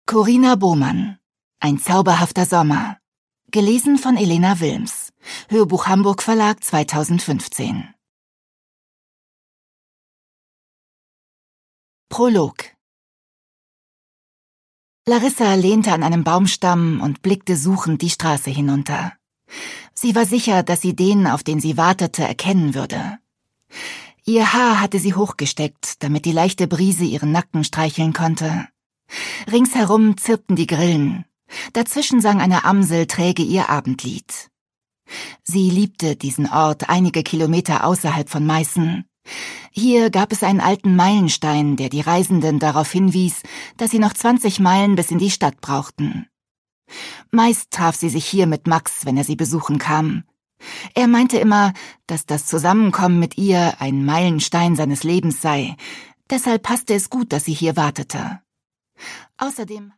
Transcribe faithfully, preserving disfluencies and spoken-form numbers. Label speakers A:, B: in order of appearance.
A: Corinna Bohmann. Ein zauberhafter Sommer. Gelesen von Elena Wilms. Hörbuch Hamburg Verlag zweitausendfünfzehn. Prolog. Larissa lehnte an einem Baumstamm und blickte suchend die Straße hinunter. Sie war sicher, dass sie den, auf den sie wartete, erkennen würde. Ihr Haar hatte sie hochgesteckt, damit die leichte Brise ihren Nacken streicheln konnte. Ringsherum zirpten die Grillen. Dazwischen sang eine Amsel träge ihr Abendlied. Sie liebte diesen Ort einige Kilometer außerhalb von Meißen. Hier gab es einen alten Meilenstein, der die Reisenden darauf hinwies, dass sie noch zwanzig Meilen bis in die Stadt brauchten. Meist traf sie sich hier mit Max, wenn er sie besuchen kam. Er meinte immer, dass das Zusammenkommen mit ihr ein Meilenstein seines Lebens sei. Deshalb passte es gut, dass sie hier wartete. Außerdem